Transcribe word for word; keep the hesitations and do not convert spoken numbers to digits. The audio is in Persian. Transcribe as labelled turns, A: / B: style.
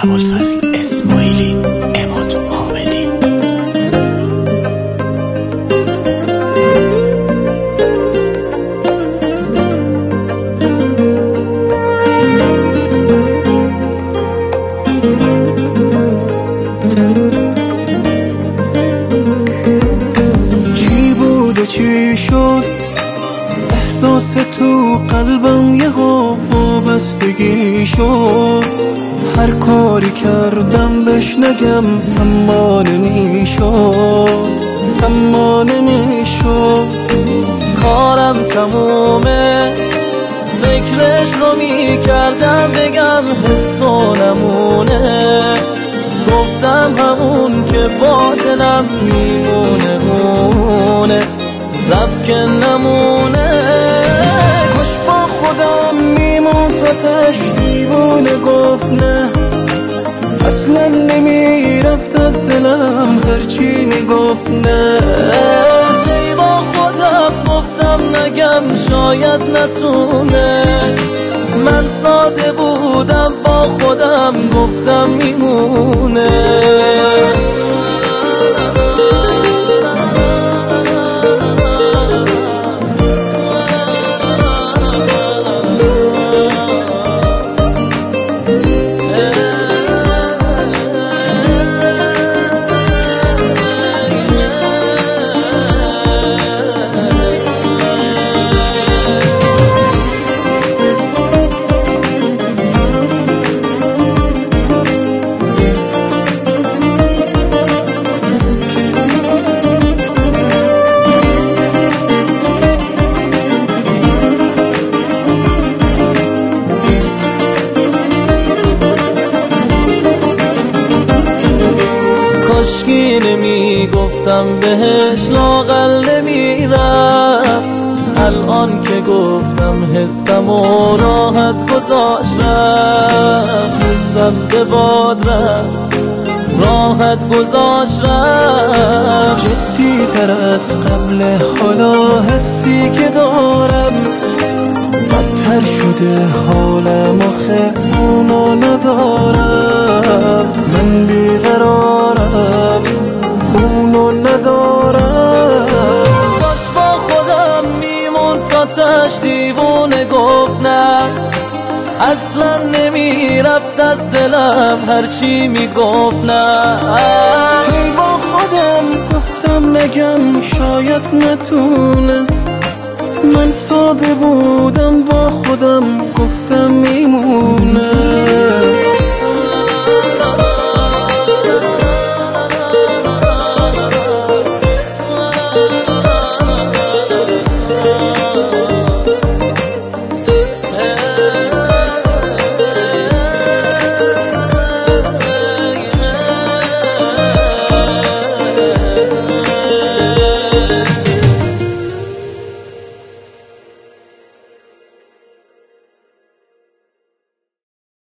A: ابوالفضل اسماعیلی، عماد حامدی.
B: چی بود و چی شد احساس تو قلبم یه وابستگی شد، هر کاری کردم بهش نگم اما نمیشد اما نمیشد.
C: کارم تمومه فکرش رو میکردم بگم حس و نمونه، گفتم همون که با دلم میمونه مونه رفت که نمونه.
B: کاش با خودم میمون تا تش دیوونه گفت نه، اصلا نمیرفت از دلم هرچی میگفت نه.
C: ای با خودم گفتم نگم شاید نتونه، من ساده بودم با خودم گفتم میمونه. کاشکی نمی گفتم بهش لاغل نمی رفت، الان که گفتم حسم و راحت گذاشت رفت، حسم به باد رفت راحت گذاشت رفت.
B: جدی تر از قبل حالا حسی که دارم، بدتر شده حالم آخه اونو ندارم، من بیقرارم اونو ندارم.
C: باش با خودم میمون تا تش دیوونه گفت نه، اصلا نمیرفت از دلم هرچی میگفت نه.
B: هی با خودم گفتم نگم شاید نتونه، من ساده بودم با خودم گفتم میمونه.